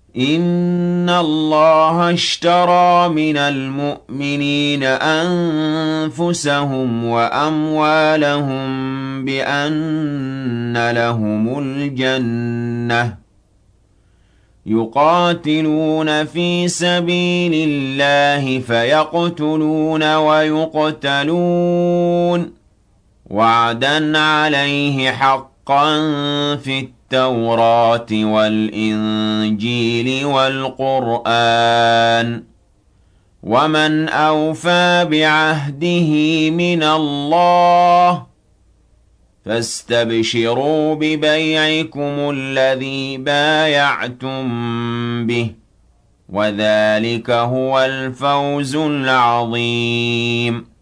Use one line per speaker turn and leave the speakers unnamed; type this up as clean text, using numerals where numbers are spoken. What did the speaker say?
إِنَّ اللَّهَ اشْتَرَىٰ مِنَ الْمُؤْمِنِينَ أَنفُسَهُمْ وَأَمْوَالَهُم بِأَنَّ لَهُمُ الْجَنَّةَ ۚ يُقَاتِلُونَ فِي سَبِيلِ اللَّهِ فَيَقْتُلُونَ وَيُقْتَلُونَ ۖ وَعْدًا عَلَيْهِ حَقًّا فِي التَّوْرَاةِ وَالْإِنجِيلِ وَالْقُرْآنِ ۚ وَمَنْ أَوْفَىٰ بِعَهْدِهِ مِنَ اللَّهِ ۚ فَاسْتَبْشِرُوا بِبَيْعِكُمُ الَّذِي بَايَعْتُم بِهِ ۚ وَذَٰلِكَ هُوَ الْفَوْزُ الْعَظِيمُ